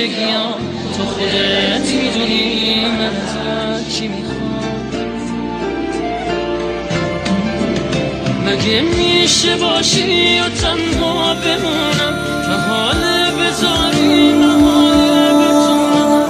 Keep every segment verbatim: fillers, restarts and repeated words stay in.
همیشگیام تو خودت میدونی من ازت چی میخوام. مگه میشه باشی و تنها بمونم که حال بذاری محاله بتونم.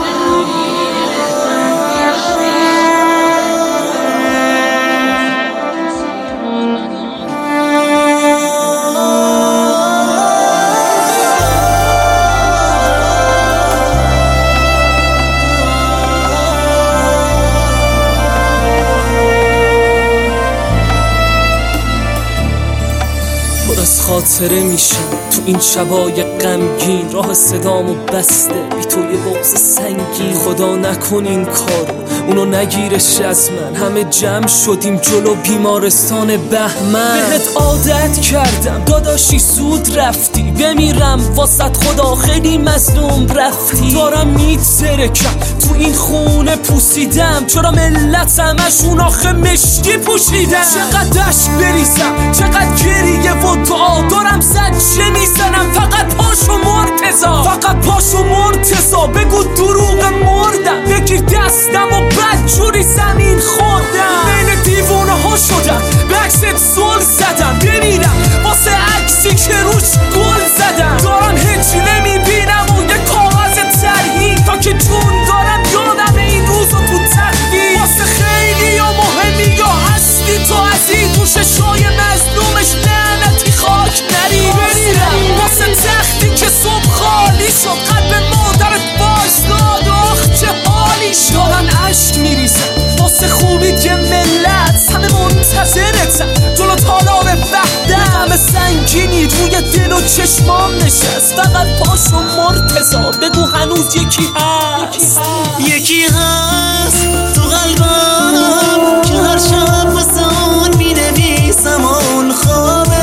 از خاطره میشم تو این شبای غمگین، راه صدامو بسته بی تو یه بغض سنگین. خدا نکن این کارو اونو نگیرش از من، همه جمع شدیم جلو بیمارستان بهمن. بهت عادت کردم داداشی زود رفتی، بمیرم واسط خدا خیلی مظلوم رفتی. دارم میترکم تو این خونه پوسیدم، چرا ملت همشون آخه مشکی پوشیدم. چقدر عشق بریزم چقدر گریه و دعا، دارم زجه میزنم فقط پاشو مرتضا، فقط پاشو مرتضا. بگو دروغ مردم، بگیر دستم و بد جوری زمین خوردم. بین دیوونه ها شدم به عکست زل زدم، بمیرم واسه عکسی که روش گل زدم. دارم هیچی نمیبینم و یه کاغذ ترهی، تا که جون دارم یادم این روزو تو تحویل. واسه خیلی یا مهمی یا هستی تو از این دوششای مظلومش لعنتی خاک نری. بمیرم واسه تختی که صبح خالی شد، قلب مادرت باشداد آخ چه حالی شد. دارن عشق میریزن واسه خوبی که ملت همه منتظرتن، جلو تالار وحده همه سنگینی روی دل و چشمام نشست. فقط پاشو مرتضا بگو هنوز یکی هست، یکی هست تو قلبم که هر شب واسه اون مینویسم اون خوابه.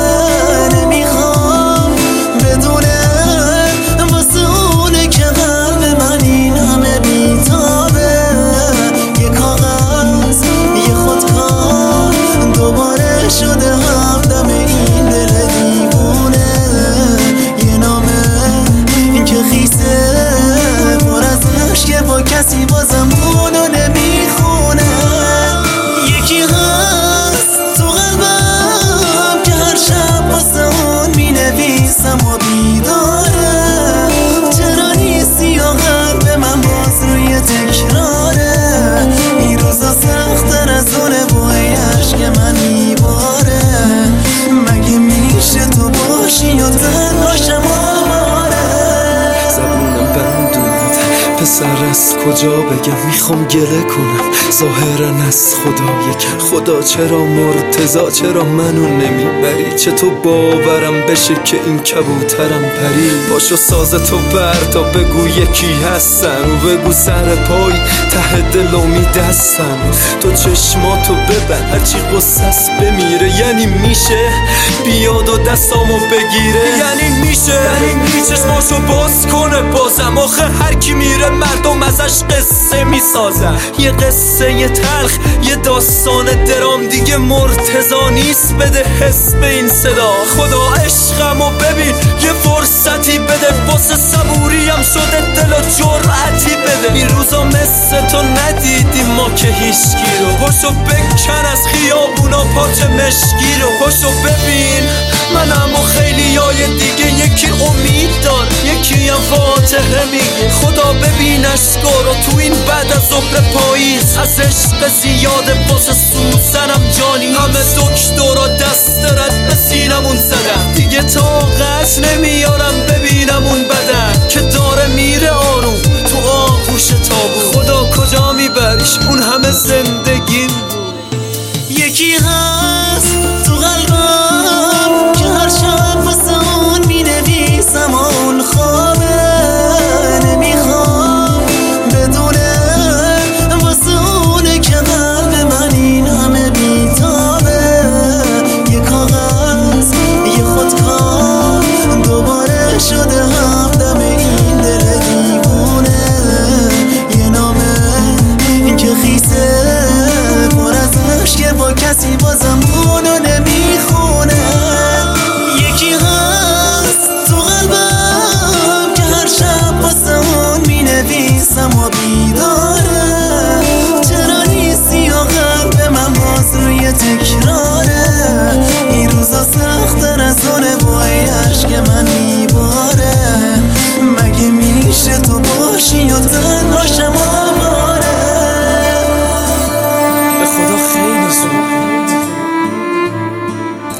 نمیخوام بدونه واسه اونه که قلب من این همه بیتابه. یه کاغذ یه خودکار دوباره شده همدم این دل دیوونه. یه نامه این که خیسه پر از عشق با کسی بازم اونو نمیخونه. یکی هست تو قلبم که هر شب واسه اون مینویسم و بیداره. چرا نیستی یا قلب من باز روی تکراره. این روزا سخت‌تر از اونه بای عشق من میباره. مگه میشه تو باشی یا تنهاشم آماره. زبونم بند اومد پسر از کجا بگم، میخوام گله کنم ظاهرا از خدا یکم. خدا چرا مرتضا چرا منو نمیبری، چطور باورم بشه که این کبوترم پری. پاشو ساز تو بردا بگو یکی هستن، و بگو سر پای ته دلومی دستن. تو چشماتو ببن هرچی قصص بمیره، یعنی میشه بیاد و دستامو بگیره. یعنی میشه یعنی چشماشو باز کنه بازم، آخه هر کی میره مردم ازش قصه میسازن. یه قصه یه تلخ یه داستان درام دیگه مرتضا نیست، بده حس به این صدا. خدا عشقمو ببین یه فرصتی بده، واسه صبوریم شده دل و جرعتی بده. این روزا مثل تو ندیدیم ما که هیچکی رو، پاشو بکن از خیابونا پاچه مشکی رو. پاشو ببین منم و خیلی های دیگه، یکی امید دار یکی هم فاتحه میگه. خدا ببین اشکارو تو این بعد از ظهر پاییز، از عشق زیاده واسه سوزنم جانی. همه دکترا دست رد به سینمون زدن، دیگه طاقت نمیارم ببینم اون بدن که داره میره آروم تو آغوش تابون. خدا کجا میبریش اون همه زندگیم بود. یکی هست تو قلبم که هر شب واسه اون مینویسم اون خوابه. نمیخوام بدونه واسه اونه که قلب من این همه بیتابه. یه کاغذ یه خودکار دوباره شده همدم این دل دیوونه. یه نامه این که خیسه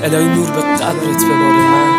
الهی نور به قبرت بباره من